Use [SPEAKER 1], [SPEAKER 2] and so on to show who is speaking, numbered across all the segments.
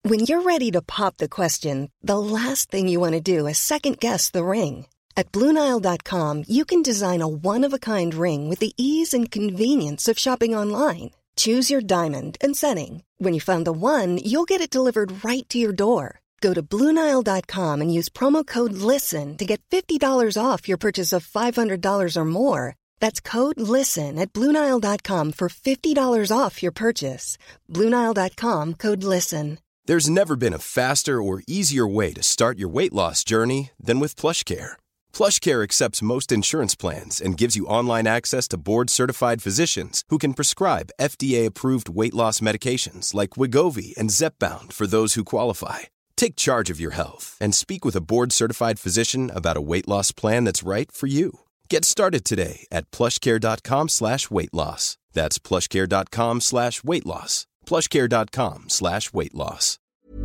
[SPEAKER 1] When you're ready to pop the question, the last thing you want to do is second-guess the ring. At BlueNile.com, you can design a one-of-a-kind ring with the ease and convenience of shopping online. Choose your diamond and setting. When you find the one, you'll get it delivered right to your door. Go to BlueNile.com and use promo code LISTEN to get $50 off your purchase of $500 or more. That's code LISTEN at BlueNile.com for $50 off your purchase. BlueNile.com, code LISTEN.
[SPEAKER 2] There's never been a faster or easier way to start your weight loss journey than with PlushCare. PlushCare accepts most insurance plans and gives you online access to board-certified physicians who can prescribe FDA-approved weight loss medications like Wegovy and Zepbound for those who qualify. Take charge of your health and speak with a board-certified physician about a weight loss plan that's right for you. Get started today at plushcare.com/weight loss. That's plushcare.com/weight loss. plushcare.com/weight loss.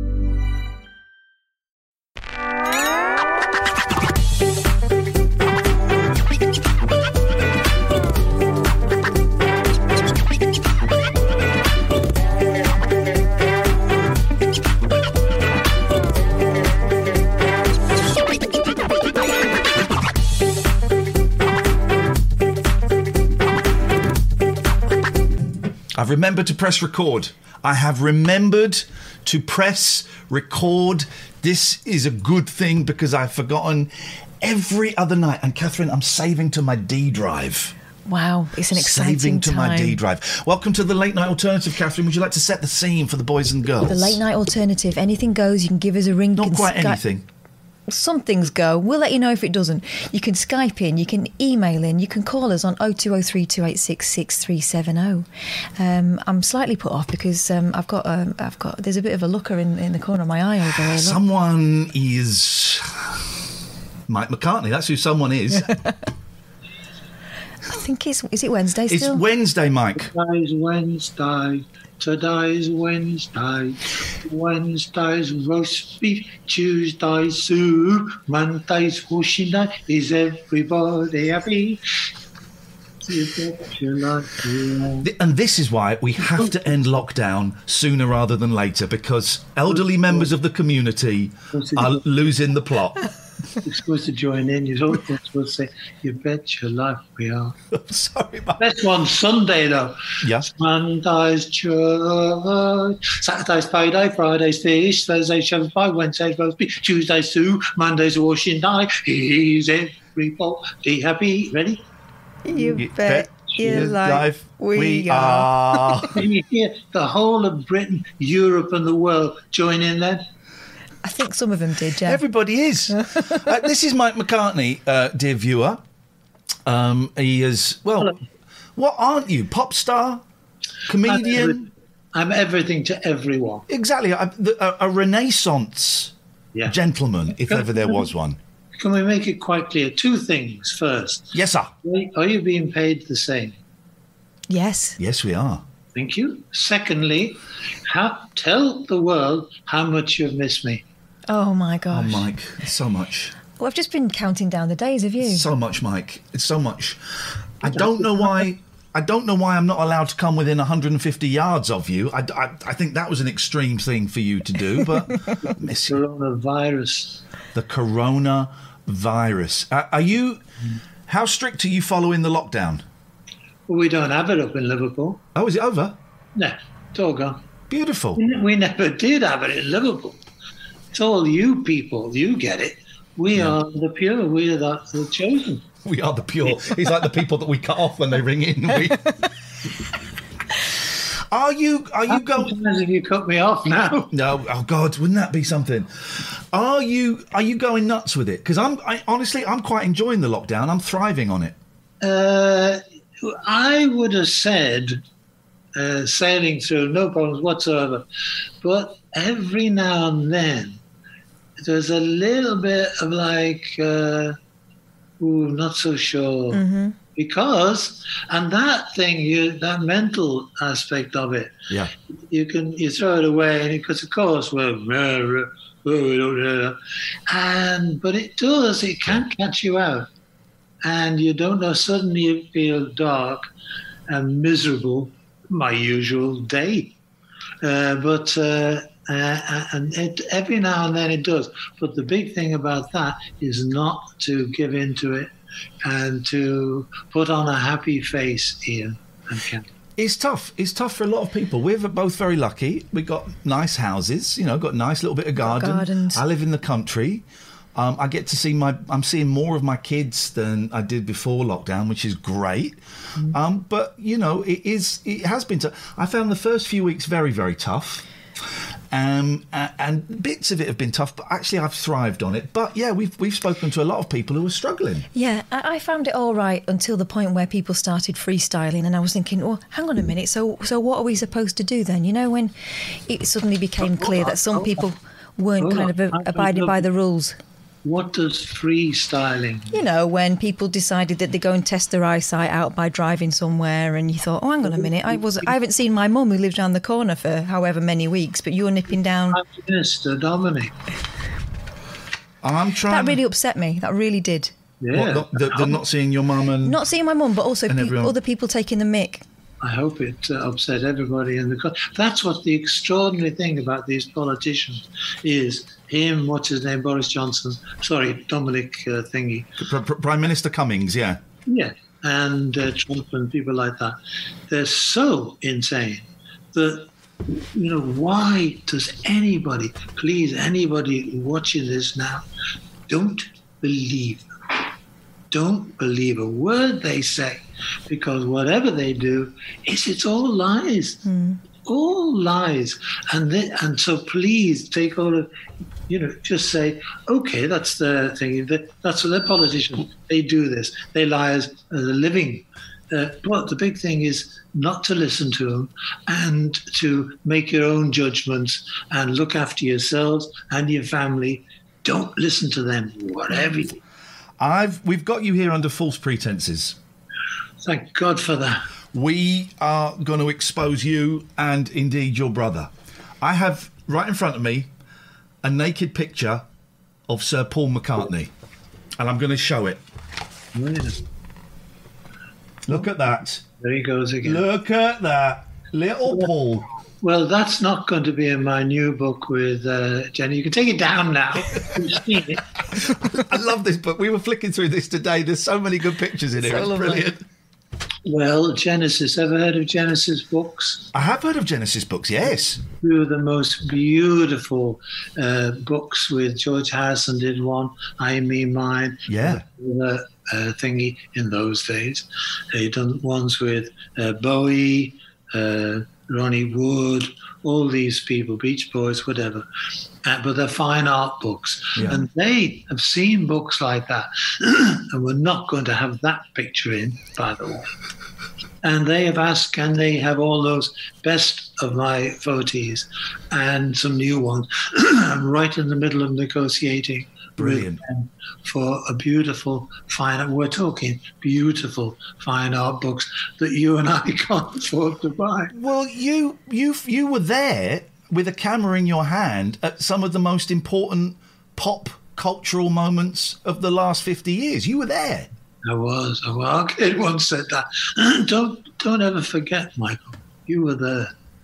[SPEAKER 3] I've remembered to press record. I have remembered to press record. This is a good thing because I've forgotten every other night. And Catherine, I'm saving to my D drive.
[SPEAKER 4] Wow, it's an exciting
[SPEAKER 3] Saving to
[SPEAKER 4] time.
[SPEAKER 3] my D drive. Welcome to the Late Night Alternative, Catherine. Would you like to set the scene for the boys and girls?
[SPEAKER 4] The Late Night Alternative. Anything goes. You can give us a ring.
[SPEAKER 3] Not quite anything.
[SPEAKER 4] Some things go. We'll let you know if it doesn't. You can Skype in, you can email in, you can call us on 0203 286 6370. I'm slightly put off because I've got there's a bit of a looker in the corner of my eye over there. Look.
[SPEAKER 3] Someone is Mike McCartney. That's who someone is.
[SPEAKER 4] I think is it Wednesday still?
[SPEAKER 3] It's Wednesday, Mike.
[SPEAKER 5] Today's Wednesday. Today's Wednesday. Wednesday's roast beef. Tuesday's soup. Monday's washing day. Is everybody happy?
[SPEAKER 3] And this is why we have to end lockdown sooner rather than later, because elderly members of the community are losing the plot.
[SPEAKER 5] You're supposed to join in. You're also supposed to say, "You bet your life we are."
[SPEAKER 3] Sorry, Mike.
[SPEAKER 5] Best one Sunday though.
[SPEAKER 3] Yeah.
[SPEAKER 5] Monday's church, Saturday's payday, Friday's fish, Thursday's shepherd's pie, Wednesday's roast beef, Tuesday's soup, Monday's washing day. Is everybody happy? Ready?
[SPEAKER 4] You bet your life we are.
[SPEAKER 5] Can you hear the whole of Britain, Europe, and the world join in then?
[SPEAKER 4] I think some of them did, Jeff.
[SPEAKER 3] Everybody is. This is Mike McCartney, dear viewer. He is, well,
[SPEAKER 5] Hello.
[SPEAKER 3] What aren't you? Pop star? Comedian?
[SPEAKER 5] I'm everything to everyone.
[SPEAKER 3] Exactly. A Renaissance gentleman, if ever there was one.
[SPEAKER 5] Can we make it quite clear? Two things first.
[SPEAKER 3] Yes, sir.
[SPEAKER 5] Are you being paid the same?
[SPEAKER 4] Yes.
[SPEAKER 3] Yes, we are.
[SPEAKER 5] Thank you. Secondly, tell the world how much you've missed me.
[SPEAKER 4] Oh, my gosh.
[SPEAKER 3] Oh, Mike, so much.
[SPEAKER 4] Well, I've just been counting down the days, have you?
[SPEAKER 3] So much, Mike. It's so much. I don't know why I'm not allowed to come within 150 yards of you. I think that was an extreme thing for you to do, but miss you.
[SPEAKER 5] Coronavirus.
[SPEAKER 3] The coronavirus. How strict are you following the lockdown?
[SPEAKER 5] Well, we don't have it up in Liverpool.
[SPEAKER 3] Oh, is it over?
[SPEAKER 5] No, it's all gone.
[SPEAKER 3] Beautiful.
[SPEAKER 5] We never did have it in Liverpool. It's all you people. You get it. We are the pure. We are the chosen.
[SPEAKER 3] We are the pure. He's like the people that we cut off when they ring in. Are you going?
[SPEAKER 5] Have you cut me off now?
[SPEAKER 3] No. Oh God, wouldn't that be something? Are you going nuts with it? Because honestly, I'm quite enjoying the lockdown. I'm thriving on it.
[SPEAKER 5] I would have said sailing through, no problems whatsoever. But every now and then, there's a little bit of like, not so sure. Mm-hmm. Because, and that thing, that mental aspect of it, you throw it away, and because of course we don't know that. But it does, it can catch you out. And you don't know, suddenly you feel dark and miserable, my usual day. And And every now and then it does. But the big thing about that is not to give in to it and to put on a happy face, Ian and Ken.
[SPEAKER 3] It's tough. It's tough for a lot of people. We're both very lucky. We've got nice houses, got a nice little bit of garden.
[SPEAKER 4] Gardens.
[SPEAKER 3] I live in the country. I get to see I'm seeing more of my kids than I did before lockdown, which is great. But, it has been tough. I found the first few weeks very, very tough. And bits of it have been tough, but actually I've thrived on it. But yeah, we've spoken to a lot of people who are struggling.
[SPEAKER 4] Yeah, I found it all right until the point where people started freestyling, and I was thinking, well, hang on a minute, so what are we supposed to do then? When it suddenly became clear that some people weren't kind of abiding by the rules.
[SPEAKER 5] What does freestyling?
[SPEAKER 4] When people decided that they're going to test their eyesight out by driving somewhere, and you thought, oh, hang on a minute, I haven't seen my mum who lives around the corner for however many weeks, but you're nipping down.
[SPEAKER 5] Prime Minister Dominic.
[SPEAKER 3] I'm trying.
[SPEAKER 4] That really upset me. That really did.
[SPEAKER 5] Yeah.
[SPEAKER 3] They're not seeing your mum and...
[SPEAKER 4] Not seeing my mum, but also other people taking the mick.
[SPEAKER 5] I hope it upset everybody in the country. That's what the extraordinary thing about these politicians is. Him, what's his name, Boris Johnson. Sorry, Dominic thingy.
[SPEAKER 3] Prime Minister Cummings, yeah.
[SPEAKER 5] Yeah, and Trump and people like that. They're so insane that, why does anybody watching this now, don't believe them. Don't believe a word they say, because whatever they do, it's all lies. All lies. And so please take all of, just say, okay, that's the thing. That's what they're politicians. They do this. They lie as a living. But the big thing is not to listen to them and to make your own judgments and look after yourselves and your family. Don't listen to them, whatever.
[SPEAKER 3] We've got you here under false pretenses.
[SPEAKER 5] Thank God for that.
[SPEAKER 3] We are going to expose you and indeed your brother. I have right in front of me a naked picture of Sir Paul McCartney, and I'm going to show it.
[SPEAKER 5] Yeah.
[SPEAKER 3] Look at that.
[SPEAKER 5] There he goes again.
[SPEAKER 3] Look at that. Little Paul.
[SPEAKER 5] Well, that's not going to be in my new book with Jenny. You can take it down now. You've seen it.
[SPEAKER 3] I love this book. We were flicking through this today. There's so many good pictures in here. It's brilliant.
[SPEAKER 5] Well, Genesis. Ever heard of Genesis books?
[SPEAKER 3] I have heard of Genesis books, yes.
[SPEAKER 5] Two of the most beautiful books with George Harrison did one, I, Me, Mine.
[SPEAKER 3] Yeah.
[SPEAKER 5] Thingy in those days. He done ones with Bowie, Ronnie Wood, all these people, Beach Boys, whatever. But they're fine art books. Yeah. And they have seen books like that. And we're not going to have that picture in, by the way. And they have asked, can they have all those best of my votees and some new ones? I'm right in the middle of negotiating.
[SPEAKER 3] Brilliant.
[SPEAKER 5] For a beautiful, fine, we're talking beautiful, fine art books that you and I can't afford to buy.
[SPEAKER 3] Well, you were there with a camera in your hand at some of the most important pop cultural moments of the last 50 years. You were there.
[SPEAKER 5] I was. Our kid once said that. Don't ever forget, Michael. You were there.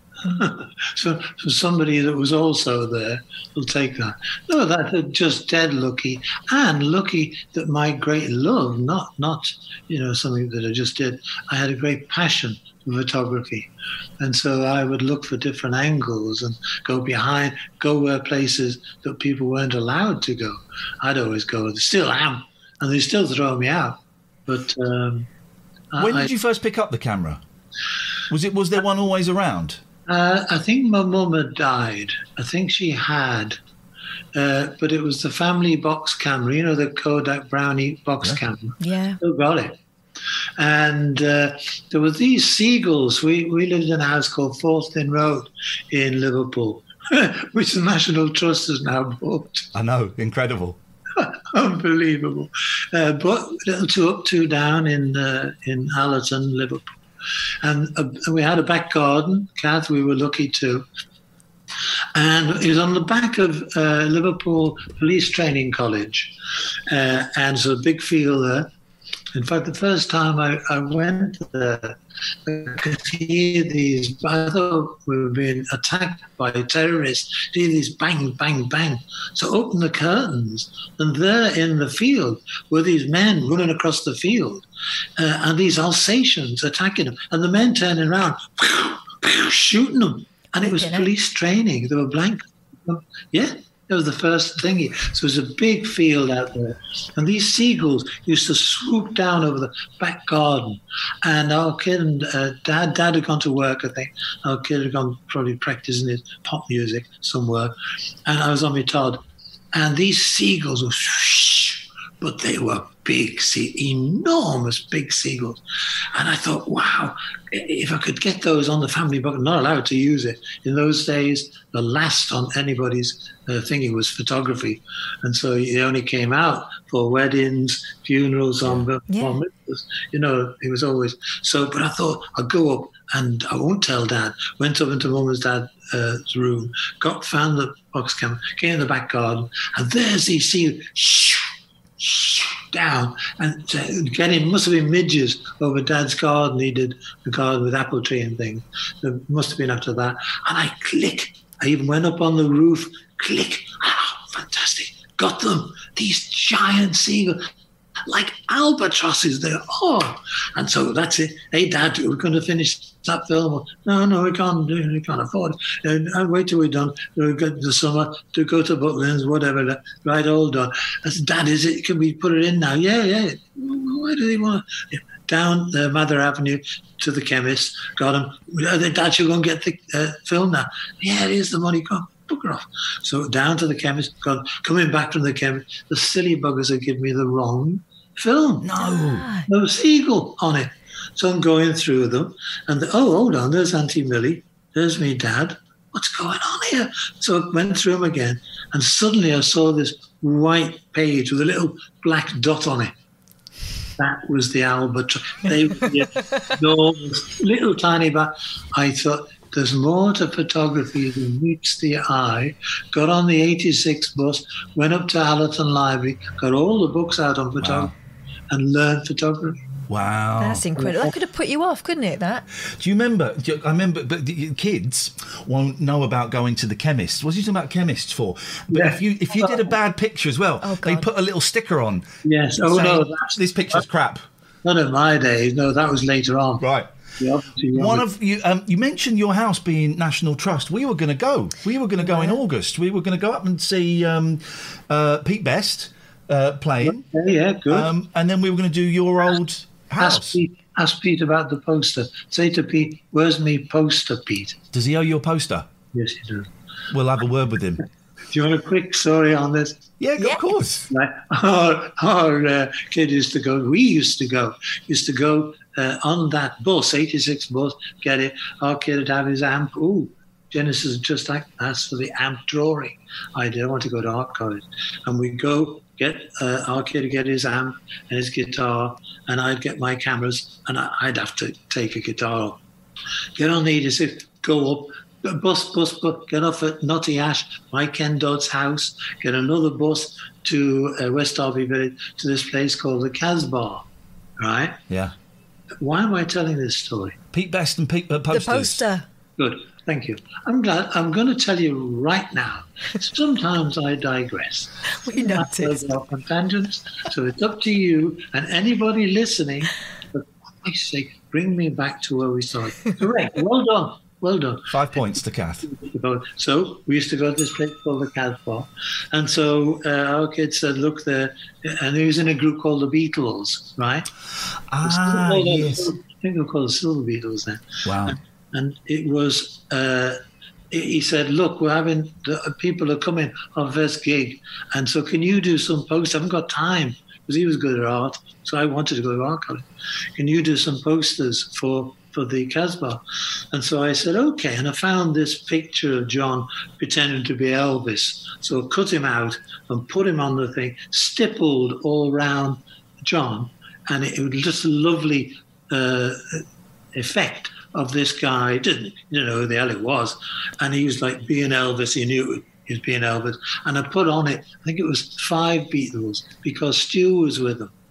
[SPEAKER 5] So for somebody that was also there, will take that. No, that's just dead lucky, and lucky that my great love, not something that I just did. I had a great passion for photography, and so I would look for different angles and go where places that people weren't allowed to go. I'd always go. Still am, and they still throw me out. But
[SPEAKER 3] when did you first pick up the camera? Was there one always around?
[SPEAKER 5] I think my mum had died. I think she had. But it was the family box camera, the Kodak Brownie box camera.
[SPEAKER 4] Yeah.
[SPEAKER 5] Still got it. And there were these seagulls. We lived in a house called 4th Inn Road in Liverpool, which the National Trust has now bought.
[SPEAKER 3] I know, incredible.
[SPEAKER 5] Unbelievable. But little two down in Allerton, Liverpool. And we had a back garden, Kath, we were lucky too. And it was on the back of Liverpool Police Training College. And so a big field there. In fact, the first time I went there, I could hear these. I thought we were being attacked by terrorists. Hear these bang, bang, bang. So open the curtains, and there in the field were these men running across the field, and these Alsatians attacking them, and the men turning around, shooting them. And it was police training. They were blank. Yeah. That was the first thing. So it was a big field out there. And these seagulls used to swoop down over the back garden. And our kid and Dad had gone to work, I think. Our kid had gone probably practicing his pop music somewhere. And I was on my Todd. And these seagulls were, but they were big, enormous big seagulls. And I thought, wow, if I could get those on the family book, I'm not allowed to use it. In those days, the last on anybody's thingy was photography. And so it only came out for weddings, funerals, you know, it was always. So, but I thought I'd go up and I won't tell Dad. Went up into Mum and Dad's room, found the box camera, came in the back garden, and there's these seagulls down and getting, must have been midges over Dad's garden. He did the garden with apple tree and things. It must have been after that. And I even went up on the roof, fantastic, got them, these giant seagulls, like albatrosses they are. And so that's it. Hey, Dad, we're going to finish that film. No, we can't do it. We can't afford it. I'll wait till we're done. We'll get the summer to go to Butlins, whatever. Right, all done. I said, Dad, can we put it in now? Yeah. Why do they want to? Down Mather Avenue to the chemist. Got him. Dad, you're going to get the film now. Yeah, here's the money. Come. Bugger off. So down to the chemist, coming back from the chemist, the silly buggers had given me the wrong film. No seagull on it. So I'm going through them, and hold on, there's Auntie Millie, there's me Dad. What's going on here? So I went through them again, and suddenly I saw this white page with a little black dot on it. That was the albatross. They were enormous, little tiny bat. I thought, there's more to photography than meets the eye. Got on the 86 bus, went up to Allerton Library, got all the books out on photography, and learned photography.
[SPEAKER 3] Wow.
[SPEAKER 4] That's incredible. That could have put you off, couldn't it, that?
[SPEAKER 3] Do you remember? I remember, but the kids won't know about going to the chemist. What's he talking about chemists for? But if you did a bad picture as well, they put a little sticker on.
[SPEAKER 5] Yes.
[SPEAKER 3] This picture's crap.
[SPEAKER 5] Not in my days. No, that was later on.
[SPEAKER 3] Right. One of you, you mentioned your house being National Trust. We were going to go. We were going to go in August. We were going to go up and see Pete Best playing.
[SPEAKER 5] Yeah, good.
[SPEAKER 3] And then we were going to do your old house.
[SPEAKER 5] Ask Pete about the poster. Say to Pete, "Where's me poster, Pete?"
[SPEAKER 3] Does he owe you a poster?
[SPEAKER 5] Yes, he does.
[SPEAKER 3] We'll have a word with him.
[SPEAKER 5] Do you want a quick story on this?
[SPEAKER 3] Yeah, of course.
[SPEAKER 5] Right. Our kid used to go. We used to go on that bus, 86 bus. Get it? Our kid would have his amp. Ooh, Genesis just asked for the amp drawing. I didn't want to go to art college, and we'd go get our kid to get his amp and his guitar, and I'd get my cameras, and I'd have to take a guitar. Get on the 86, go up. Bus, get off at Notty Ash, my Ken Dodd's house, get another bus to West Derby Village, to this place called the Casbah, right?
[SPEAKER 3] Yeah.
[SPEAKER 5] Why am I telling this story?
[SPEAKER 3] Pete Best and Pete posters.
[SPEAKER 4] The poster.
[SPEAKER 5] Good, thank you. I'm glad. I'm going to tell you right now. Sometimes I digress.
[SPEAKER 4] We noticed.
[SPEAKER 5] I go off on tangents, so it's up to you and anybody listening. For Christ's sake, bring me back to where we started. Correct. Well done. 5
[SPEAKER 3] points to Kath.
[SPEAKER 5] So we used to go to this place called the Casbah. And so our kid said, look there. And he was in a group called the Beatles, right?
[SPEAKER 3] Yes.
[SPEAKER 5] I think they were called the Silver Beatles then.
[SPEAKER 3] Wow.
[SPEAKER 5] And it was, he said, look, we're having, people are coming on first gig. And so can you do some posts? I haven't got time. Because he was good at art. So I wanted to go to art college. Can you do some posters for the Casbah? And so I said, okay. And I found this picture of John pretending to be Elvis. So I cut him out and put him on the thing, stippled all around John. And it was just a lovely effect of this guy. Didn't know who the hell it was. And he was like being Elvis. He knew he was being Elvis. And I put on it, I think it was 5 Beatles, because Stu was with them.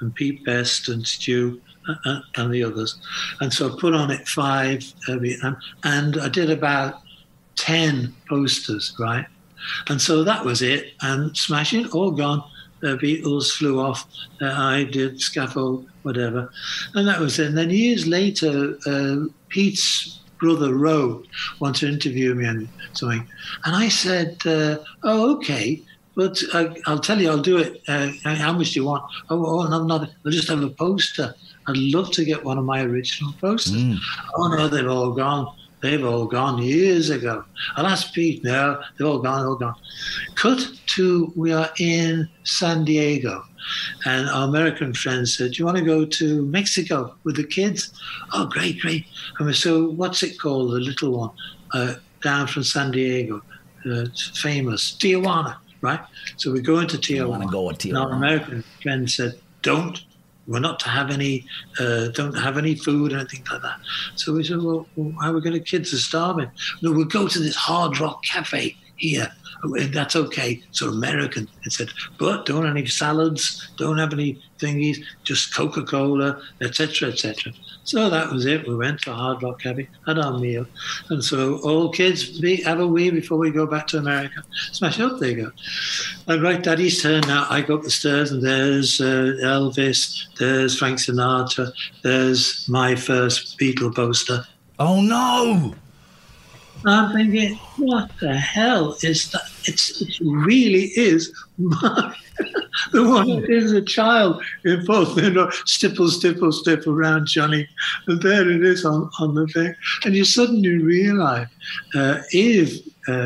[SPEAKER 5] and Pete Best and Stu and the others. And so I put on it 5 and I did about 10 posters, right? And so that was it. And smashing, all gone. The Beatles flew off. I did Scaffold, whatever. And that was it. And then years later, Pete's brother Ro wanted to interview me on something. And I said, oh, okay, but I'll tell you, I'll do it. How much do you want? Oh, no, nothing. I'll just have a poster. I'd love to get one of my original posters. Oh, no, they've all gone. They've all gone years ago. I'll ask Pete. No, they've all gone. Cut to, we are in San Diego. And our American friend said, do you want to go to Mexico with the kids? Oh, great. And so what's it called, the little one, down from San Diego? It's famous, Tijuana, right? So we go into Tijuana. And our American friend said, we're not to have any, don't have any food or anything like that. So we said, well how are we going to, kids are starving. No, we'll go to this Hard Rock Cafe here. That's okay. So American. It said, but don't have any salads, don't have any thingies, just Coca-Cola, etc., etc. So that was it. We went to Hard Rock Cafe, had our meal. And so all kids have a wee before we go back to America. Smash up, there you go. And right, Daddy's turn now. I go up the stairs and there's Elvis, there's Frank Sinatra, there's my first Beatle poster.
[SPEAKER 3] Oh, no!
[SPEAKER 5] I'm thinking, what the hell is that? It really is the one that is a child in both, stipple around Johnny. And there it is on the thing. And you suddenly realize if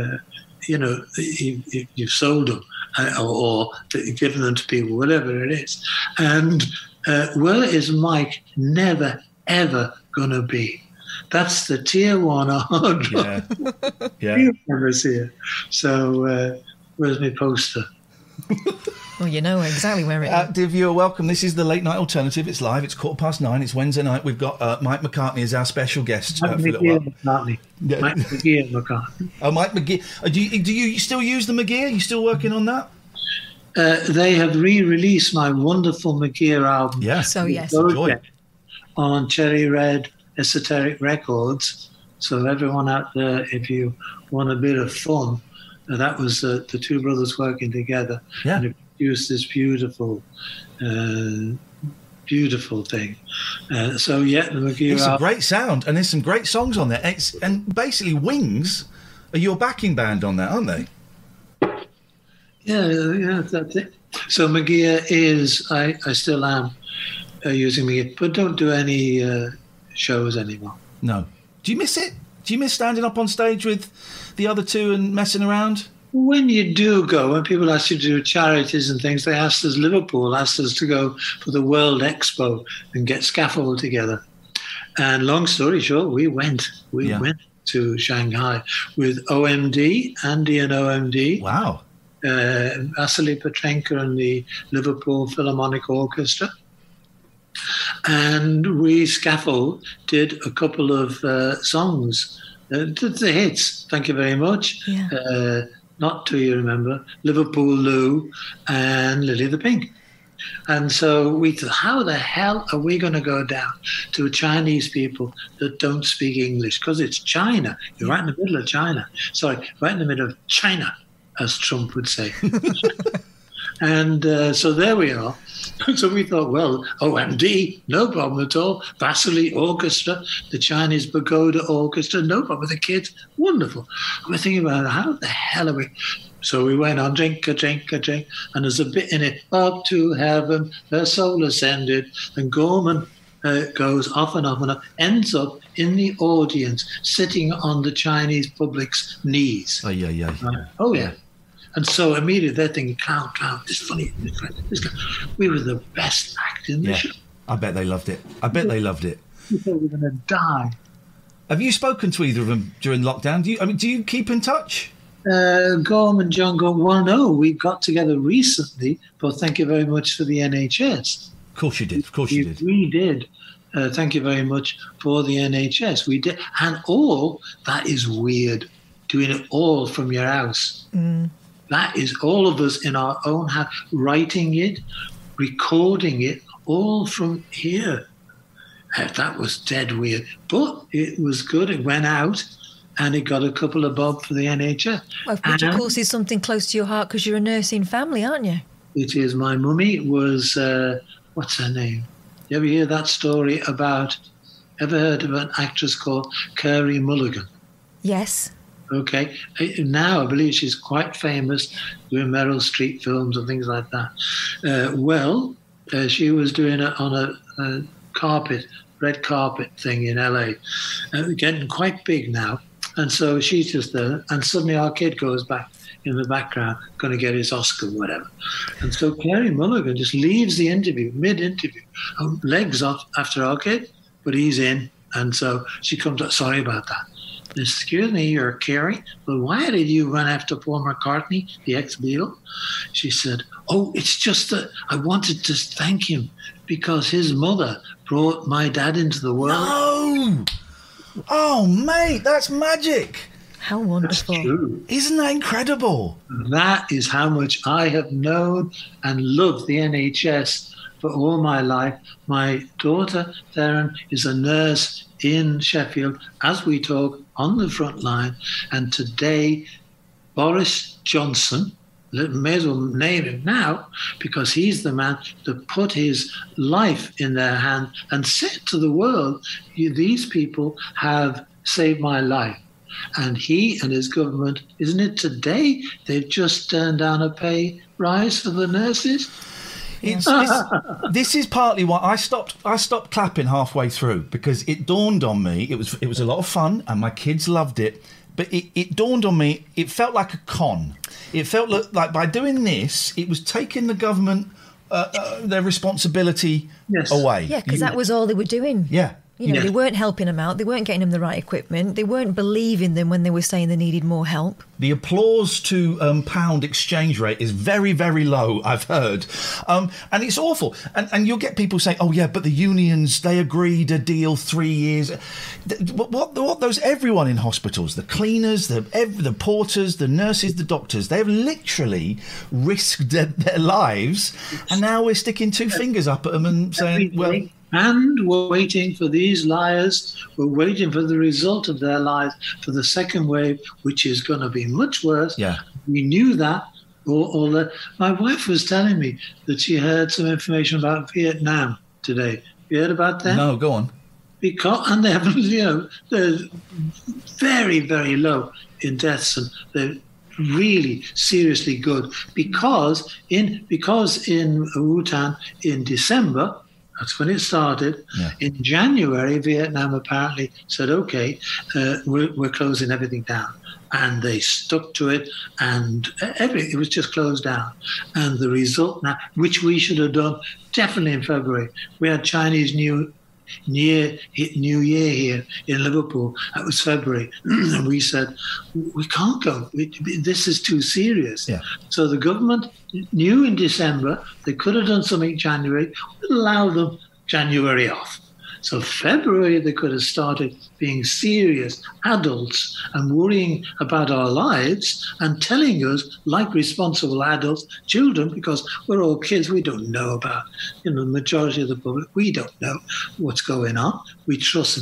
[SPEAKER 5] you've sold them or given them to people, whatever it is. And where is Mike never, ever going to be? That's the Tijuana Hard Rock. Yeah. Here. So where's my poster?
[SPEAKER 4] Well, you know exactly where it is.
[SPEAKER 3] Dear viewer, welcome. This is the Late Night Alternative. It's live. It's 9:15. It's Wednesday night. We've got Mike McCartney as our special guest.
[SPEAKER 5] Mike McGee McCartney.
[SPEAKER 3] Oh, Mike McGee. Do you still use the McGee? Are you still working on that?
[SPEAKER 5] They have re-released my wonderful McGee album.
[SPEAKER 3] Yeah.
[SPEAKER 4] So, yes.
[SPEAKER 5] On Cherry Red Esoteric Records. So everyone out there, if you want a bit of fun, that was the two brothers working together.
[SPEAKER 3] Yeah.
[SPEAKER 5] And it produced this beautiful thing. So yeah, the McGee
[SPEAKER 3] It's a great sound, and there's some great songs on there. And basically, Wings are your backing band on that, aren't they?
[SPEAKER 5] Yeah, that's it. So McGee is, I still am using McGee, but don't do any shows anymore.
[SPEAKER 3] No. Do you miss it? Do you miss standing up on stage with the other two and messing around?
[SPEAKER 5] When you do go, when people ask you to do charities and things, they asked us, Liverpool asked us to go for the World Expo and get Scaffold together. And long story short, we went. We went to Shanghai with OMD, Andy and OMD.
[SPEAKER 3] Wow.
[SPEAKER 5] Vasily Petrenko and the Liverpool Philharmonic Orchestra. And we, Scaffold, did a couple of songs, the hits, thank you very much.
[SPEAKER 4] Yeah.
[SPEAKER 5] Not Do You Remember, Liverpool Lou, and Lily the Pink. And so we thought, how the hell are we going to go down to Chinese people that don't speak English? Because it's China. You're right in the middle of China. Sorry, right in the middle of China, as Trump would say. And so there we are. So we thought, well, OMD, no problem at all. Vasily Orchestra, the Chinese Pagoda Orchestra, no problem. The kids, wonderful. We're thinking about how the hell are we? So we went on, drink, and there's a bit in it, up to heaven, their soul ascended, and Gorman goes off and off and off, ends up in the audience, sitting on the Chinese public's knees.
[SPEAKER 3] Oh, yeah.
[SPEAKER 5] Right? Oh, yeah. And so immediately they're thinking, clown, this funny. We were the best act in the show.
[SPEAKER 3] I bet they loved it. We thought
[SPEAKER 5] we were going to die.
[SPEAKER 3] Have you spoken to either of them during lockdown? Do you keep in touch?
[SPEAKER 5] Gorm and John go, well, no, we got together recently, but thank you very much for the NHS.
[SPEAKER 3] Of course you did.
[SPEAKER 5] We did. Thank you very much for the NHS. We did. And all, that is weird, doing it all from your house.
[SPEAKER 4] Mm.
[SPEAKER 5] That is all of us in our own house, writing it, recording it all from here. That was dead weird, but it was good. It went out and it got a couple of bob for the NHS.
[SPEAKER 4] Well, which of course is something close to your heart because you're a nursing family, aren't you?
[SPEAKER 5] It is. My mummy was, what's her name? You ever hear that story about, ever heard of an actress called Carey Mulligan?
[SPEAKER 4] Yes.
[SPEAKER 5] Okay. Now I believe she's quite famous doing Meryl Streep films and things like that. She was doing it on a red carpet thing in LA, getting quite big now. And so she's just there, and suddenly our kid goes back in the background, going to get his Oscar, whatever. And so Carey Mulligan just leaves the interview, mid-interview, legs off after our kid, but he's in. And so she comes up, sorry about that. Excuse me, you're Carey? Well, why did you run after Paul McCartney, the ex-Beatle? She said, oh, it's just that I wanted to thank him because his mother brought my dad into the world.
[SPEAKER 3] No! Oh, mate, that's magic.
[SPEAKER 4] How wonderful.
[SPEAKER 5] That's true.
[SPEAKER 3] Isn't that incredible?
[SPEAKER 5] That is how much I have known and loved the NHS for all my life. My daughter, Theron, is a nurse in Sheffield as we talk on the front line. And today, Boris Johnson, may as well name him now, because he's the man that put his life in their hand and said to the world, these people have saved my life. And he and his government, isn't it today, they've just turned down a pay rise for the nurses?
[SPEAKER 3] This is partly why I stopped clapping halfway through, because it dawned on me, it was a lot of fun and my kids loved it, but it dawned on me, it felt like a con. It felt like by doing this, it was taking the government their responsibility away.
[SPEAKER 4] Yeah, because that was all they were doing.
[SPEAKER 3] Yeah.
[SPEAKER 4] You know, they weren't helping them out. They weren't getting them the right equipment. They weren't believing them when they were saying they needed more help.
[SPEAKER 3] The applause to pound exchange rate is very, very low, I've heard. And it's awful. And you'll get people saying, oh, yeah, but the unions, they agreed a deal 3 years. What those everyone in hospitals, the cleaners, the porters, the nurses, the doctors, they've literally risked their lives. And now we're sticking two fingers up at them and saying, well...
[SPEAKER 5] And we're waiting for these liars. We're waiting for the result of their lies for the second wave, which is going to be much worse.
[SPEAKER 3] Yeah.
[SPEAKER 5] We knew that. My wife was telling me that she heard some information about Vietnam today. You heard about that?
[SPEAKER 3] No, go on.
[SPEAKER 5] And they have, they're very, very low in deaths, and they're really seriously good because in Wuhan in December. That's when it started. Yeah. In January, Vietnam apparently said, OK, we're closing everything down. And they stuck to it, and it was just closed down. And the result now, which we should have done definitely in February, we had Chinese New Year here in Liverpool. That was February. And we said, we can't go. This is too serious.
[SPEAKER 3] Yeah.
[SPEAKER 5] So the government knew in December they could have done something in January, would allow them January off. So February they could have started being serious adults and worrying about our lives and telling us, like responsible adults, children, because we're all kids, we don't know about, the majority of the public, we don't know what's going on. We trusted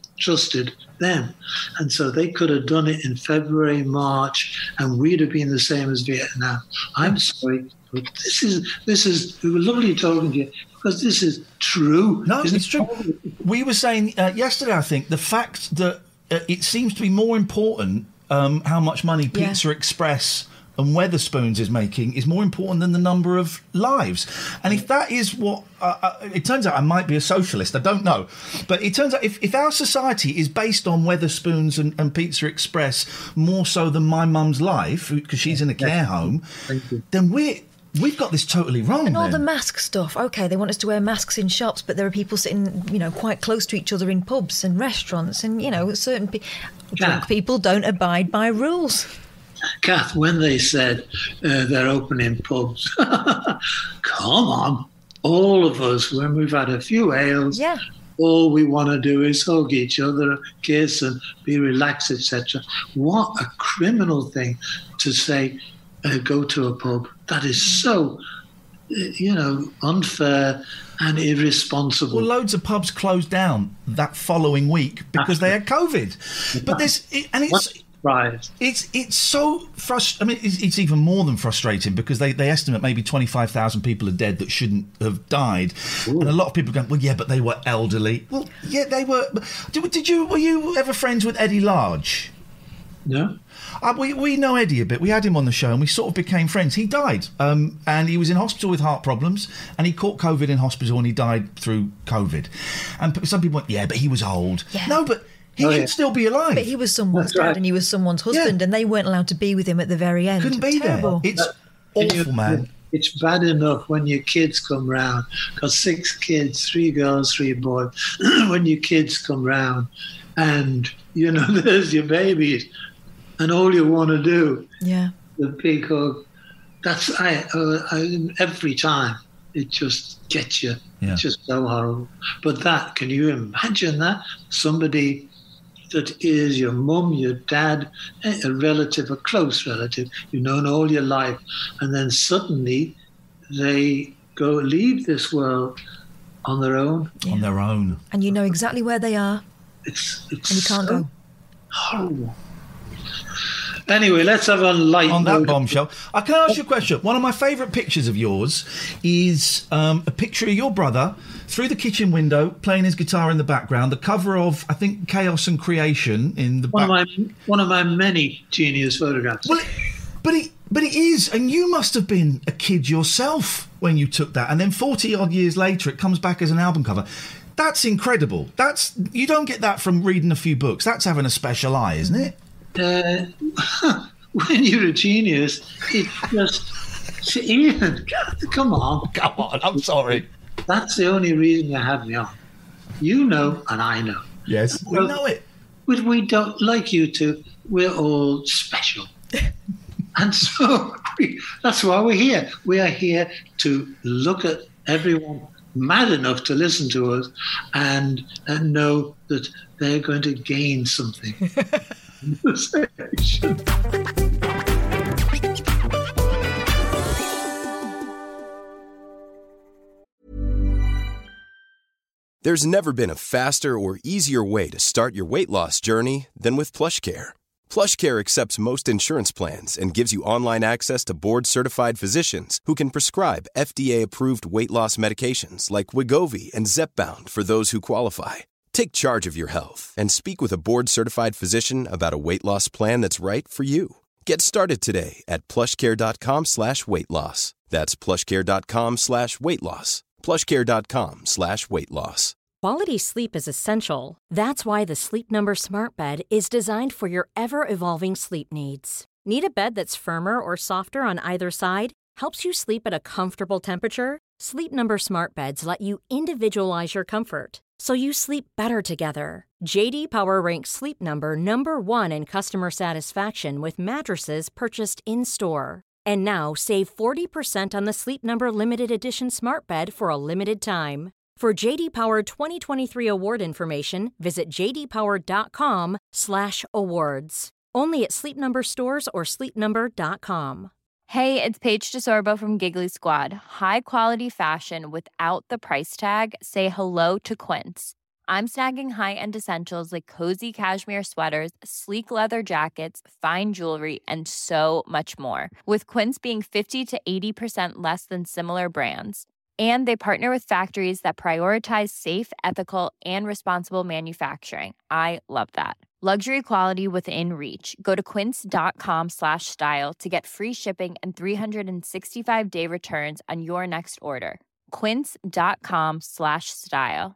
[SPEAKER 5] them. And so they could have done it in February, March, and we'd have been the same as Vietnam. I'm sorry, but this is we were lovely talking to you, because this is true.
[SPEAKER 3] No, it's true. We were saying yesterday, I think, the fact that it seems to be more important how much money Pizza Express and Wetherspoons is making is more important than the number of lives. And if that is what... it turns out I might be a socialist, I don't know. But it turns out if our society is based on Wetherspoons and Pizza Express more so than my mum's life, because she's in a care home, then we've got this totally wrong.
[SPEAKER 4] And all the mask stuff. OK, they want us to wear masks in shops, but there are people sitting, quite close to each other in pubs and restaurants. And, certain drunk people don't abide by rules.
[SPEAKER 5] Kath, when they said they're opening pubs, come on, all of us, when we've had a few ales, all we want to do is hug each other, kiss and be relaxed, etc. What a criminal thing to say, go to a pub. That is so unfair and irresponsible.
[SPEAKER 3] Well, loads of pubs closed down that following week because they had COVID. But it's so frustrating. I mean, it's even more than frustrating because they estimate maybe 25,000 people are dead that shouldn't have died. Ooh. And a lot of people are going, well, yeah, but they were elderly. Well, yeah, they were. Were you ever friends with Eddie Large?
[SPEAKER 5] No.
[SPEAKER 3] We know Eddie a bit. We had him on the show and we sort of became friends. He died and he was in hospital with heart problems and he caught COVID in hospital and he died through COVID. And some people went, yeah, but he was old. Yeah. No, but he should still be alive.
[SPEAKER 4] But he was someone's dad and he was someone's husband and they weren't allowed to be with him at the very end.
[SPEAKER 3] Couldn't be there. It's awful, man.
[SPEAKER 5] It's bad enough when your kids come round. Got 6 kids, 3 girls, 3 boys. When your kids come round and, there's your babies. And all you want to do, the big hug. That's every time it just gets you. Yeah. It's just so horrible. But can you imagine that? Somebody that is your mum, your dad, a relative, a close relative you've known all your life, and then suddenly they leave this world on their own.
[SPEAKER 3] Yeah. On their own.
[SPEAKER 4] And you know exactly where they are.
[SPEAKER 5] It's
[SPEAKER 4] and you can't go.
[SPEAKER 5] Horrible. Anyway, let's have a light
[SPEAKER 3] on that bombshell. I can ask you a question. One of my favourite pictures of yours is a picture of your brother through the kitchen window playing his guitar in the background. The cover of, I think, Chaos and Creation in the back.
[SPEAKER 5] One of my many genius photographs.
[SPEAKER 3] Well, but it is, and you must have been a kid yourself when you took that, and then 40 odd years later, it comes back as an album cover. That's incredible. You don't get that from reading a few books. That's having a special eye, isn't it?
[SPEAKER 5] When you're a genius, it's just Ian. Come on,
[SPEAKER 3] I'm sorry.
[SPEAKER 5] That's the only reason you have me on. You know, and I know.
[SPEAKER 3] Yes, we know it.
[SPEAKER 5] But we don't like you two. We're all special, and so that's why we're here. We are here to look at everyone mad enough to listen to us and know that they're going to gain something.
[SPEAKER 2] There's never been a faster or easier way to start your weight loss journey than with PlushCare. PlushCare accepts most insurance plans and gives you online access to board-certified physicians who can prescribe FDA-approved weight loss medications like Wegovy and Zepbound for those who qualify. Take charge of your health and speak with a board-certified physician about a weight loss plan that's right for you. Get started today at plushcare.com/weightloss. That's plushcare.com/weightloss. plushcare.com/weightloss.
[SPEAKER 6] Quality sleep is essential. That's why the Sleep Number Smart Bed is designed for your ever-evolving sleep needs. Need a bed that's firmer or softer on either side? Helps you sleep at a comfortable temperature? Sleep Number Smart Beds let you individualize your comfort, so you sleep better together. J.D. Power ranks Sleep Number number 1 in customer satisfaction with mattresses purchased in-store. And now, save 40% on the Sleep Number Limited Edition Smart Bed for a limited time. For J.D. Power 2023 award information, visit jdpower.com/awards. Only at Sleep Number stores or sleepnumber.com.
[SPEAKER 7] Hey, it's Paige DeSorbo from Giggly Squad. High quality fashion without the price tag. Say hello to Quince. I'm snagging high-end essentials like cozy cashmere sweaters, sleek leather jackets, fine jewelry, and so much more. With Quince being 50 to 80% less than similar brands. And they partner with factories that prioritize safe, ethical, and responsible manufacturing. I love that. Luxury quality within reach. Go to quince.com/style to get free shipping and 365-day returns on your next order. Quince.com/style.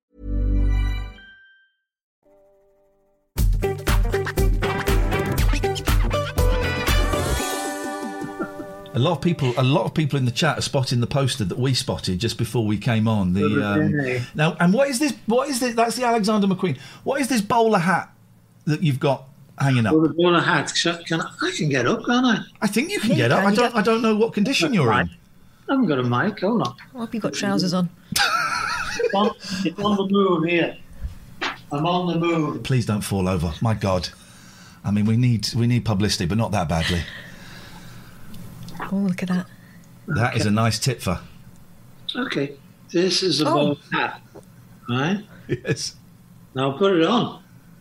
[SPEAKER 3] A lot of people in the chat are spotting the poster that we spotted just before we came on. Now, and what is this? That's the Alexander McQueen. What is this bowler hat that you've got hanging up?
[SPEAKER 5] Well, the bowler hat. I can get up, can't I?
[SPEAKER 3] I think you can get up. I don't know what condition you're in.
[SPEAKER 5] I haven't got a mic. Hold on.
[SPEAKER 4] I hope you've got trousers on.
[SPEAKER 5] It's on the moon here. I'm on the moon.
[SPEAKER 3] Please don't fall over. My God. I mean, we need publicity, but not that badly.
[SPEAKER 4] Oh, look at that.
[SPEAKER 3] That is a nice titfer.
[SPEAKER 5] Okay, this is a bowler hat, right?
[SPEAKER 3] Yes.
[SPEAKER 5] Now put it on.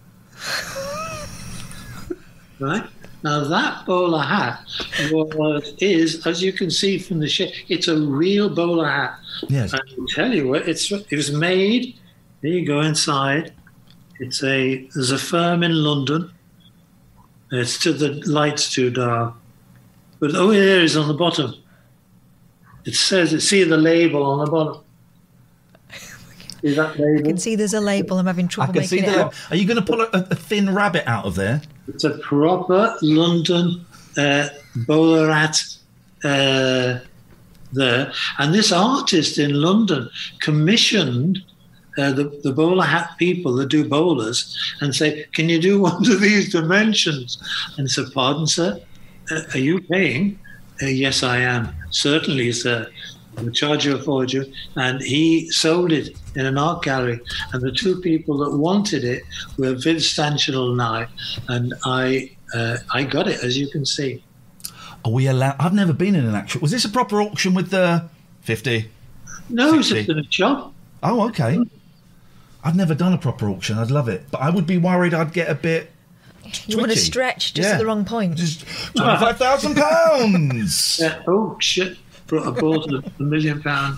[SPEAKER 5] Right? Now that bowler hat is, as you can see from the shape, it's a real bowler hat.
[SPEAKER 3] Yes.
[SPEAKER 5] I can tell you what, it was made, there you go inside. There's a firm in London. The light's too dark. But there it is on the bottom. It says, see the label on the bottom. See that label?
[SPEAKER 4] I can see there's a label. I'm having trouble making it out.
[SPEAKER 3] Are you going to pull a thin rabbit out of there?
[SPEAKER 5] It's a proper London bowler hat there. And this artist in London commissioned the bowler hat people that do bowlers and say, can you do one of these dimensions? And said, pardon, sir, are you paying? Yes, I am. Certainly, sir. I'll charge you a fortune. And he sold it in an art gallery. And the two people that wanted it were Viv Stanchel and I. And I got it, as you can see.
[SPEAKER 3] Are we allowed? I've never been in an actual. Was this a proper auction with the 50?
[SPEAKER 5] No, it's just in a shop.
[SPEAKER 3] Oh, okay. I've never done a proper auction. I'd love it. But I would be worried I'd get a bit
[SPEAKER 4] You want to stretch just at the wrong point.
[SPEAKER 3] Just £25,000.
[SPEAKER 5] Yeah. Oh, shit. I bought £1 million.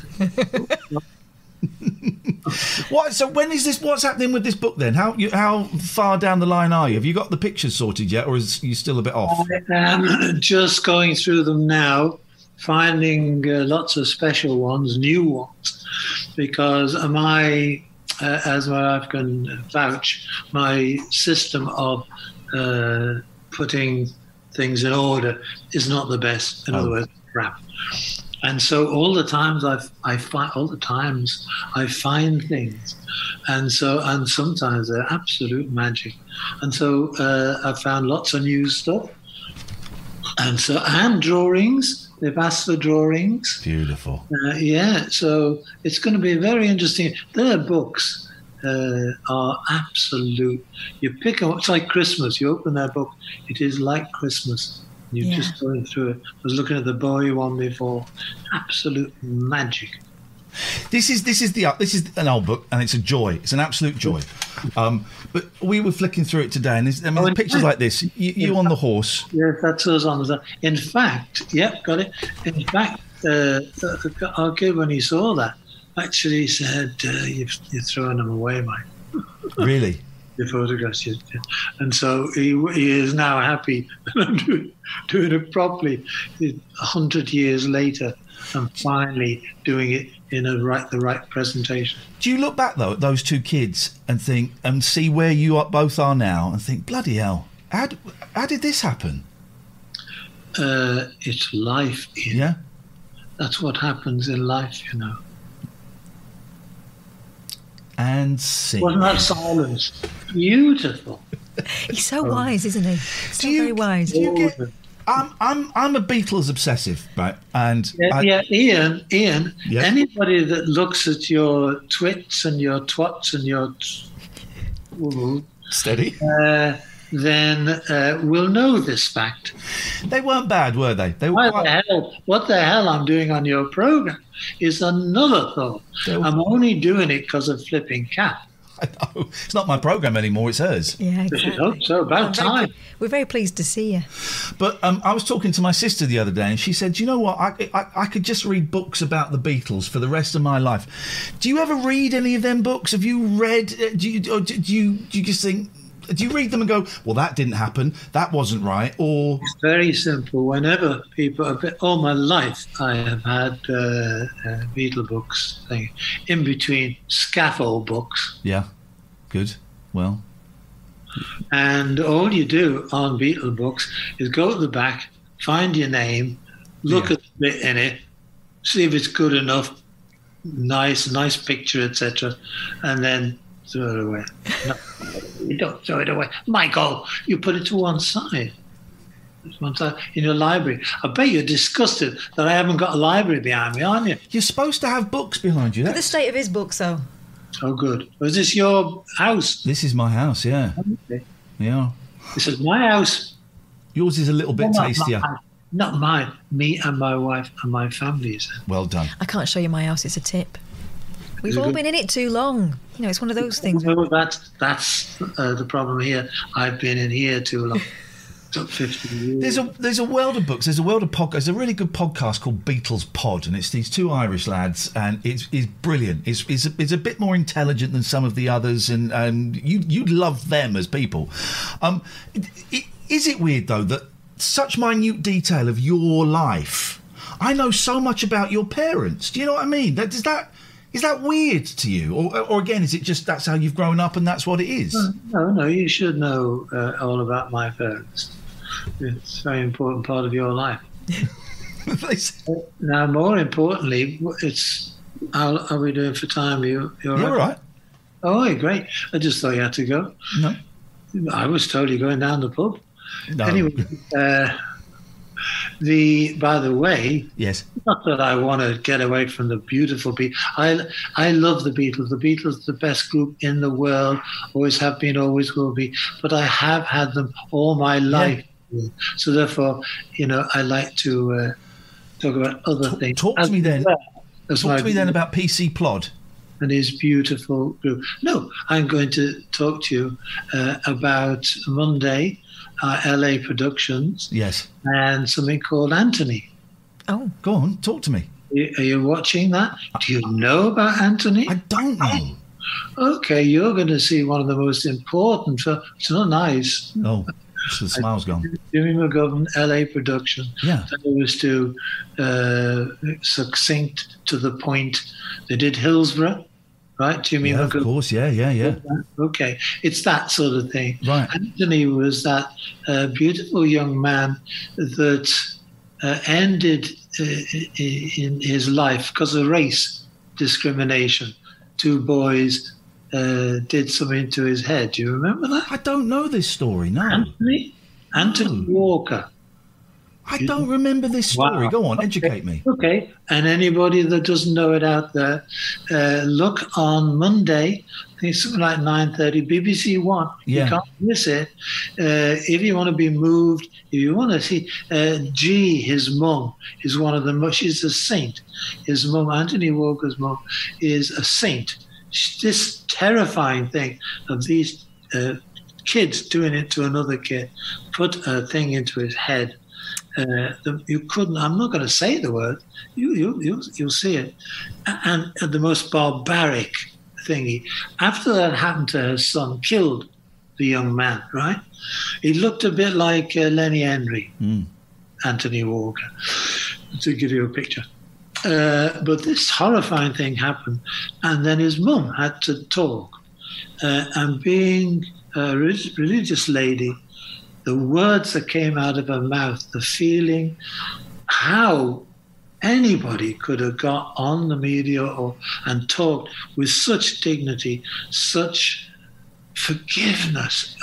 [SPEAKER 3] What? So when is this? What's happening with this book then? How far down the line are you? Have you got the pictures sorted yet, or is you still a bit off?
[SPEAKER 5] I am just going through them now, finding lots of special ones, new ones, because as my wife can vouch, my system of putting things in order is not the best. In other words, crap. And so all the times I find things, and sometimes they're absolute magic. And so I've found lots of new stuff, and drawings. They've asked for drawings.
[SPEAKER 3] Beautiful.
[SPEAKER 5] Yeah, so it's going to be very interesting. Their books are absolute. You pick them. It's like Christmas. You open their book, it is like Christmas. You're just going through it. I was looking at the Bowie one before. Absolute magic.
[SPEAKER 3] This is an old book, and it's a joy. It's an absolute joy. But we were flicking through it today, and there's pictures like this. You on the horse.
[SPEAKER 5] Yes, that's us on the. In fact, got it. In fact, our kid, when he saw that, actually said, "You're throwing them away, mate."
[SPEAKER 3] Really?
[SPEAKER 5] The photographs, and so he is now happy that I'm doing it properly. 100 years later, I'm finally doing it in the right presentation.
[SPEAKER 3] Do you look back though at those two kids and think and see where you both are now and think, bloody hell, how did this happen?
[SPEAKER 5] It's life, Ian.
[SPEAKER 3] Yeah,
[SPEAKER 5] that's what happens in life, you know.
[SPEAKER 3] And see.
[SPEAKER 5] Wasn't that silence beautiful?
[SPEAKER 4] He's so wise, isn't he? Very wise.
[SPEAKER 3] Do you get? I'm a Beatles obsessive, right? And
[SPEAKER 5] Ian.
[SPEAKER 3] Yes?
[SPEAKER 5] Anybody that looks at your twits and your twats and your
[SPEAKER 3] steady,
[SPEAKER 5] then will know this fact.
[SPEAKER 3] They weren't bad, were they? They were
[SPEAKER 5] what the hell I'm doing on your program is another thought. I'm only doing it because of flipping cat.
[SPEAKER 3] I know. It's not my program anymore, it's hers.
[SPEAKER 4] Yeah, exactly.
[SPEAKER 5] I hope so. About time.
[SPEAKER 4] We're very pleased to see you.
[SPEAKER 3] But I was talking to my sister the other day, and she said, you know what, I could just read books about the Beatles for the rest of my life. Do you ever read any of them books? Have you read, do you just think, do you read them and go, well, that didn't happen, that wasn't right, or...
[SPEAKER 5] It's very simple. Whenever people... All my life, I have had Beatle books in between scaffold books.
[SPEAKER 3] Yeah, good. Well...
[SPEAKER 5] And all you do on Beatle books is go to the back, find your name, look at the bit in it, see if it's good enough, nice picture, etc., and then throw it away. No, you don't throw it away. Michael, you put it to one side. One side in your library. I bet you're disgusted that I haven't got a library behind me, aren't you?
[SPEAKER 3] You're supposed to have books behind you.
[SPEAKER 4] Look at the state of his books, though.
[SPEAKER 5] Oh, good. Was this your house?
[SPEAKER 3] This is my house, yeah.
[SPEAKER 5] Okay.
[SPEAKER 3] Yeah.
[SPEAKER 5] This is my house.
[SPEAKER 3] Yours is a little bit tastier.
[SPEAKER 5] Not mine, me and my wife and my families.
[SPEAKER 3] Well done.
[SPEAKER 4] I can't show you my house, it's a tip. We've all been in it too long. You know, it's one of those things.
[SPEAKER 5] Well, that's the problem here. I've been in here too long. Took 50 years.
[SPEAKER 3] There's a world of books. There's a world of podcasts. There's a really good podcast called Beatles Pod, and it's these two Irish lads, and it's brilliant. It's a bit more intelligent than some of the others, and you'd love them as people. Is it weird though that such minute detail of your life? I know so much about your parents. Do you know what I mean? Is that weird to you, or again, is it just that's how you've grown up and that's what it is?
[SPEAKER 5] No. You should know all about my parents. It's a very important part of your life. Now, more importantly, it's how are we doing for time? You're
[SPEAKER 3] all right.
[SPEAKER 5] Oh, great! I just thought you had to go.
[SPEAKER 3] No,
[SPEAKER 5] I was totally going down the pub.
[SPEAKER 3] No.
[SPEAKER 5] Anyway, by the way,
[SPEAKER 3] yes.
[SPEAKER 5] Not that I want to get away from the beautiful Beatles. I love the Beatles. The Beatles are the best group in the world. Always have been, always will be. But I have had them all my life. Yeah. So therefore, I like to talk about other things.
[SPEAKER 3] Talk to me then. Talk to me then about PC Plod.
[SPEAKER 5] And his beautiful group. No, I'm going to talk to you about Monday, LA Productions.
[SPEAKER 3] Yes.
[SPEAKER 5] And something called Anthony.
[SPEAKER 4] Oh,
[SPEAKER 3] go on, talk to me.
[SPEAKER 5] Are you watching that? Do you know about Anthony?
[SPEAKER 3] I don't know.
[SPEAKER 5] Okay, you're going to see one of the most important. It's not nice.
[SPEAKER 3] Oh, the smile's gone.
[SPEAKER 5] Jimmy McGovern, LA Production.
[SPEAKER 3] Yeah.
[SPEAKER 5] That was to succinct to the point. They did Hillsborough, right? Jimmy McGovern.
[SPEAKER 3] Of course, yeah.
[SPEAKER 5] Okay, it's that sort of thing.
[SPEAKER 3] Right.
[SPEAKER 5] Anthony was that beautiful young man that ended in his life because of race discrimination. Two boys did something to his head. Do you remember that?
[SPEAKER 3] I don't know this story, no.
[SPEAKER 5] Anthony Walker.
[SPEAKER 3] I don't remember this story.
[SPEAKER 5] Wow.
[SPEAKER 3] Go on, educate me.
[SPEAKER 5] Okay, and anybody that doesn't know it out there, look on Monday, I think it's something like 9:30, BBC One.
[SPEAKER 3] Yeah.
[SPEAKER 5] You can't miss it. If you want to be moved, if you want to see, G, his mum, is one of them. She's a saint. His mum, Anthony Walker's mum, is a saint. This terrifying thing of these kids doing it to another kid, put a thing into his head. You couldn't. I'm not going to say the word. You'll see it. And the most barbaric thingy. After that happened to her son, killed the young man. Right? He looked a bit like Lenny Henry, Anthony Walker, to give you a picture. But this horrifying thing happened, and then his mum had to talk. And being a religious lady, the words that came out of her mouth, the feeling, how anybody could have got on the media and talked with such dignity, such forgiveness.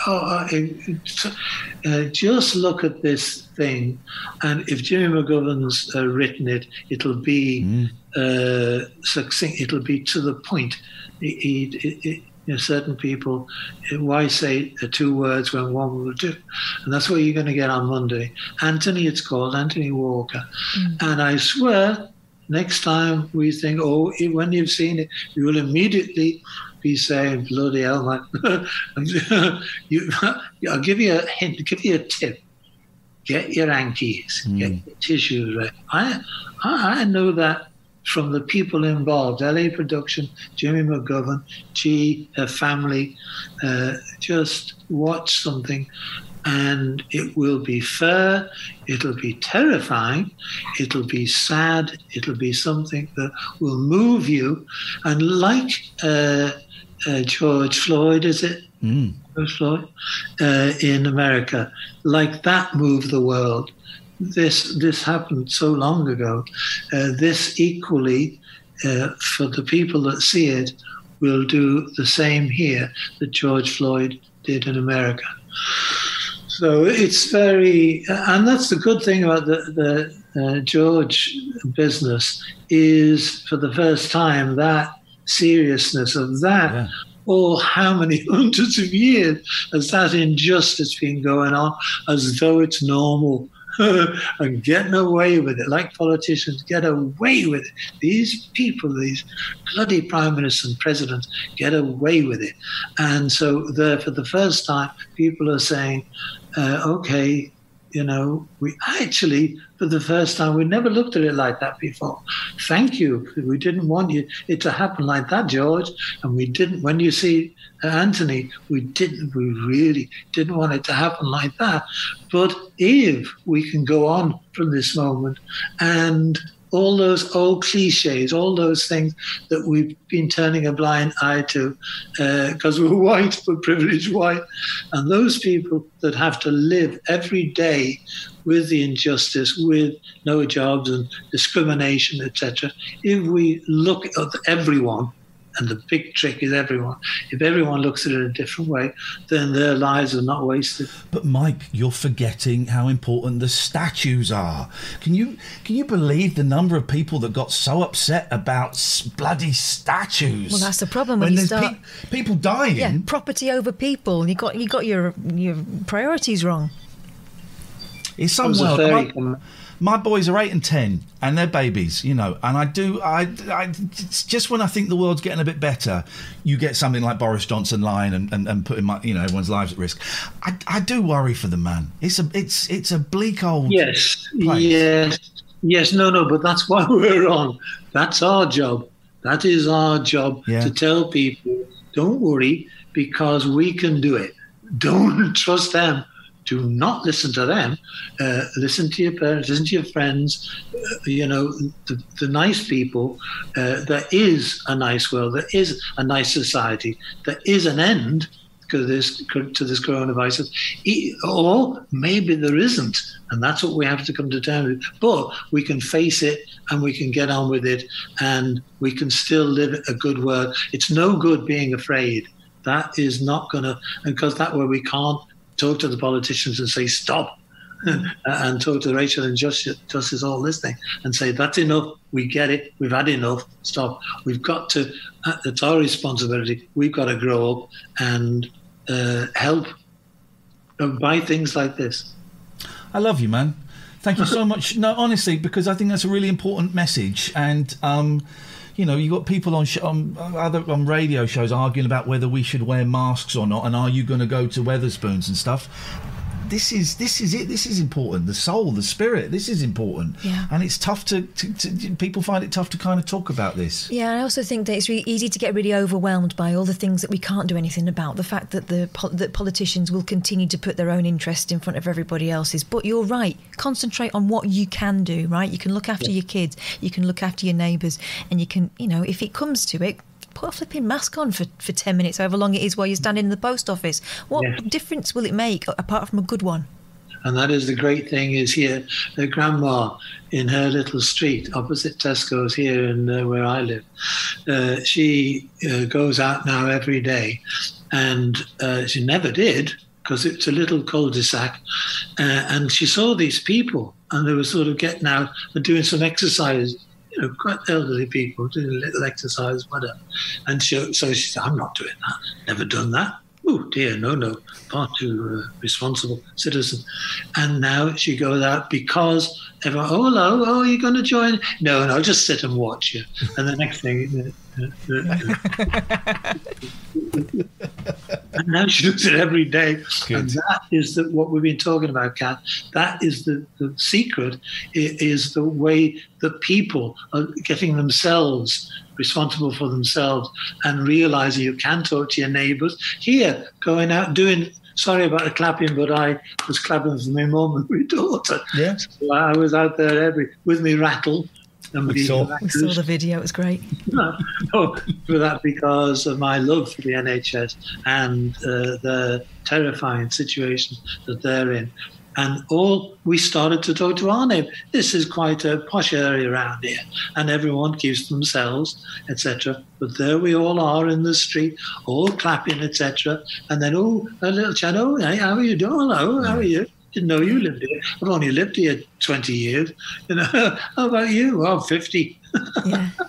[SPEAKER 5] Just look at this thing, and if Jimmy McGovern's written it, it'll be succinct. It'll be to the point. Certain people, why say two words when one will do? And that's what you're going to get on Monday. Anthony, it's called Anthony Walker. And I swear, next time we think, when you've seen it, you will immediately be saying, bloody hell, man. I'll give you a hint, give you a tip. Get your hankies, get your tissues ready. I know that from the people involved, LA Production, Jimmy McGovern, G, her family, just watch something and it will be fair, it'll be terrifying, it'll be sad, it'll be something that will move you. And like George Floyd, is it? George Floyd? In America, like that moved the world. This happened so long ago. This equally, for the people that see it, will do the same here that George Floyd did in America. So it's very, and that's the good thing about the George business is for the first time that seriousness of that. Yeah. How many hundreds of years has that injustice been going on as though it's normal and getting away with it, like politicians get away with it. These people, these bloody prime ministers and presidents get away with it. And so there, for the first time, people are saying, okay, you know, we actually, for the first time, we never looked at it like that before. Thank you. We didn't want it to happen like that, George. And we didn't, when you see Anthony, we really didn't want it to happen like that. But if we can go on from this moment and all those old cliches, all those things that we've been turning a blind eye to because we're white, but privileged white, and those people that have to live every day with the injustice, with no jobs and discrimination, etc. If we look at everyone, and the big trick is everyone. If everyone looks at it a different way, then their lives are not wasted.
[SPEAKER 3] But Mike, you're forgetting how important the statues are. Can you believe the number of people that got so upset about bloody statues?
[SPEAKER 4] Well, that's the problem when you start
[SPEAKER 3] people dying.
[SPEAKER 4] Yeah, property over people. You got your priorities wrong.
[SPEAKER 3] It's some world. My boys are 8 and 10, and they're babies, you know. And it's just when I think the world's getting a bit better, you get something like Boris Johnson lying and putting everyone's lives at risk. I do worry for them, man. It's a bleak old place.
[SPEAKER 5] Yes. No. But that's why we're on. That's our job. That is our job to tell people, don't worry, because we can do it. Don't trust them. Do not listen to them. Listen to your parents, listen to your friends, the nice people. There is a nice world. There is a nice society. There is an end to this coronavirus. Or maybe there isn't. And that's what we have to come to terms with. But we can face it and we can get on with it and we can still live a good world. It's no good being afraid. That is not going to, because that way we can't talk to the politicians and say stop, and talk to Rachel and Justice all listening and say that's enough, we get it, we've had enough, stop. We've got to, it's our responsibility, we've got to grow up and help by things like this.
[SPEAKER 3] I love you, man. Thank you so much. No, honestly, because I think that's a really important message. And you got people on radio shows arguing about whether we should wear masks or not, and are you going to go to Wetherspoons and stuff. This is it. This is important. The soul, the spirit. This is important.
[SPEAKER 4] Yeah.
[SPEAKER 3] And it's tough to people find it tough to kind of talk about this.
[SPEAKER 4] Yeah, I also think that it's really easy to get really overwhelmed by all the things that we can't do anything about. The fact that that politicians will continue to put their own interest in front of everybody else's. But you're right. Concentrate on what you can do. Right. You can look after your kids. You can look after your neighbours, and you can, if it comes to it, put a flipping mask on for 10 minutes, however long it is, while you're standing in the post office. What difference will it make, apart from a good one?
[SPEAKER 5] And that is the great thing is here, Grandma in her little street opposite Tesco's here in where I live, she goes out now every day, and she never did because it's a little cul-de-sac, and she saw these people and they were sort of getting out and doing some exercise. Quite elderly people doing a little exercise, whatever. And so she said, I'm not doing that. Never done that. Oh, dear, no. Far too responsible citizen. And now she goes out because everyone, hello, you're going to join? No, just sit and watch you. And the next thing... and now she does it every day. Good. And that is what we've been talking about, Kat. That is the secret, is the way that people are getting themselves responsible for themselves and realising you can talk to your neighbours. Here, going out doing... Sorry about the clapping, but I was clapping for my mum and my daughter. Yeah. So I was out there with me rattle.
[SPEAKER 4] We saw the video, it was great.
[SPEAKER 5] No, for that, because of my love for the NHS and the terrifying situation that they're in. And we started to talk to our neighbour. This is quite a posh area around here, and everyone keeps themselves, etc. But there we all are in the street, all clapping, etc. And then, a little chat, hey, how are you doing? Hello, how are you? Didn't know you lived here. I've only lived here 20 years. How about you? Oh, 50.
[SPEAKER 4] Yeah.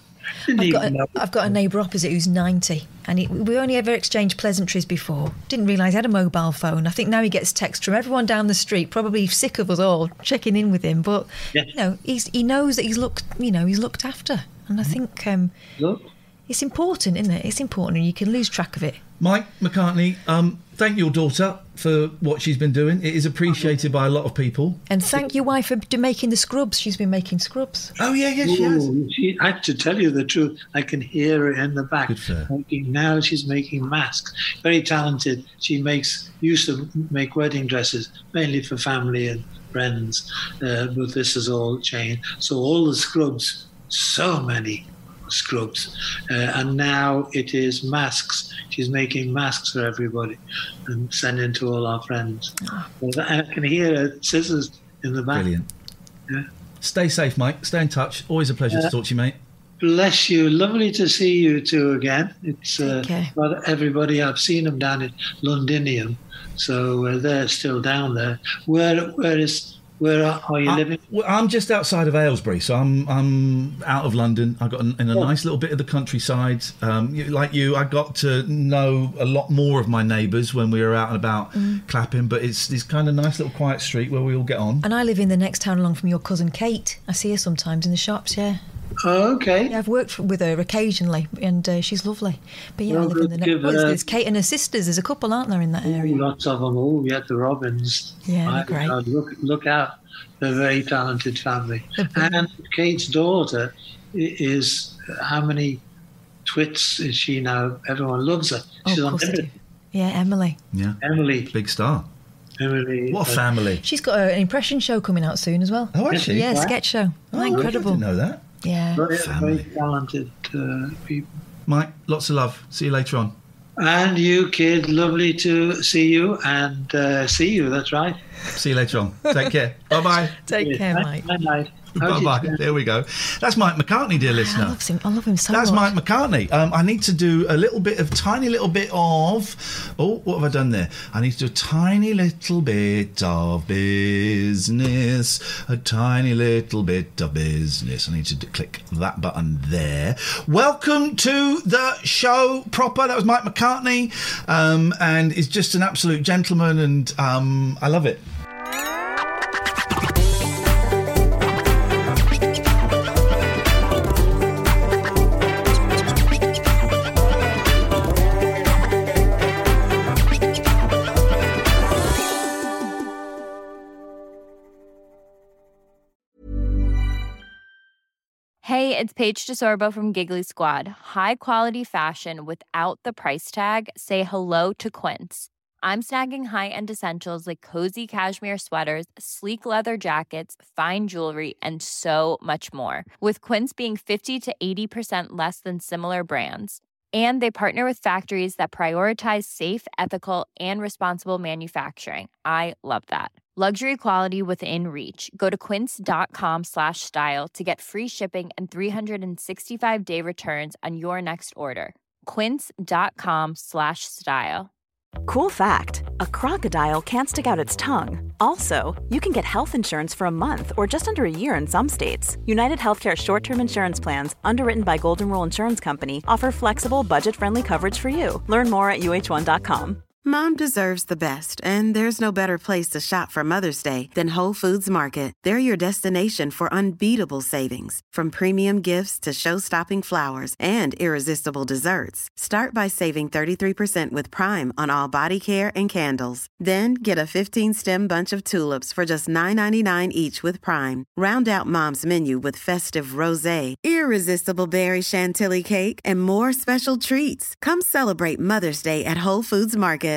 [SPEAKER 4] I've got a neighbour opposite who's 90, and we only ever exchanged pleasantries before. Didn't realise he had a mobile phone. I think now he gets texts from everyone down the street, probably sick of us all checking in with him. But he knows that he's looked after, and I think it's important, isn't it? It's important, and you can lose track of it.
[SPEAKER 3] Mike McCartney, thank your daughter for what she's been doing. It is appreciated by a lot of people. And
[SPEAKER 4] thank your wife for making the scrubs. She's been making scrubs.
[SPEAKER 3] Oh, yeah, she has.
[SPEAKER 5] I have to tell you the truth, I can hear her in the back. Now she's making masks. Very talented. She used to make wedding dresses, mainly for family and friends, but this has all changed. So all the scrubs, so many scrubs, and now it is masks. She's making masks for everybody and sending to all our friends. I can hear her scissors in the back.
[SPEAKER 3] Brilliant. Yeah. Stay safe, Mike. Stay in touch. Always a pleasure to talk to you, mate.
[SPEAKER 5] Bless you. Lovely to see you two again. It's everybody. I've seen them down at Londinium, so they're still down there. Where are you living?
[SPEAKER 3] I'm just outside of Aylesbury, so I'm out of London. I got in a nice little bit of the countryside. Like you, I got to know a lot more of my neighbours when we were out and about Clapping, but it's this kind of nice little quiet street where we all get on.
[SPEAKER 4] And I live in the next town along from your cousin Kate. I see her sometimes in the shops, yeah.
[SPEAKER 5] Oh, okay.
[SPEAKER 4] Yeah, I've worked with her occasionally, and she's lovely. But yeah, I live in the next. There's Kate and her sisters. There's a couple, aren't there, in that area?
[SPEAKER 5] Lots of them. Oh, yeah, the Robins.
[SPEAKER 4] Yeah, they're great.
[SPEAKER 5] Look out. They're a very talented family. And Kate's daughter is, how many twits is she now? Everyone loves her. She's on everything.
[SPEAKER 4] Yeah, Emily.
[SPEAKER 3] Yeah.
[SPEAKER 5] Emily.
[SPEAKER 3] Big star.
[SPEAKER 5] Emily.
[SPEAKER 3] What a family.
[SPEAKER 4] She's got an impression show coming out soon as well.
[SPEAKER 3] Oh, actually?
[SPEAKER 4] Yeah, sketch show. Incredible.
[SPEAKER 3] I didn't know that.
[SPEAKER 4] Yeah.
[SPEAKER 5] Very talented people.
[SPEAKER 3] Mike, lots of love. See you later on.
[SPEAKER 5] And you, kid, lovely to see you and see you, that's right.
[SPEAKER 3] See you later on. Take care. Bye-bye.
[SPEAKER 4] Take care, Mike.
[SPEAKER 5] Bye-bye.
[SPEAKER 3] Bye-bye. There we go. That's Mike McCartney, dear listener.
[SPEAKER 4] I love him so much.
[SPEAKER 3] That's Mike McCartney. I need to do tiny little bit of... Oh, what have I done there? I need to do a tiny little bit of business. A tiny little bit of business. I need to click that button there. Welcome to the show proper. That was Mike McCartney. And is just an absolute gentleman, and I love it.
[SPEAKER 7] Hey, it's Paige DeSorbo from Giggly Squad. High quality fashion without the price tag. Say hello to Quince. I'm snagging high-end essentials like cozy cashmere sweaters, sleek leather jackets, fine jewelry, and so much more. With Quince being 50 to 80% less than similar brands. And they partner with factories that prioritize safe, ethical, and responsible manufacturing. I love that. Luxury quality within reach. Go to quince.com/style to get free shipping and 365-day returns on your next order. Quince.com/style.
[SPEAKER 8] Cool fact, a crocodile can't stick out its tongue. Also, you can get health insurance for a month or just under a year in some states. United Healthcare short-term insurance plans, underwritten by Golden Rule Insurance Company, offer flexible, budget-friendly coverage for you. Learn more at uh1.com.
[SPEAKER 9] Mom deserves the best, and there's no better place to shop for Mother's Day than Whole Foods Market. They're your destination for unbeatable savings, from premium gifts to show-stopping flowers and irresistible desserts. Start by saving 33% with Prime on all body care and candles. Then get a 15-stem bunch of tulips for just $9.99 each with Prime. Round out Mom's menu with festive rosé, irresistible berry chantilly cake, and more special treats. Come celebrate Mother's Day at Whole Foods Market.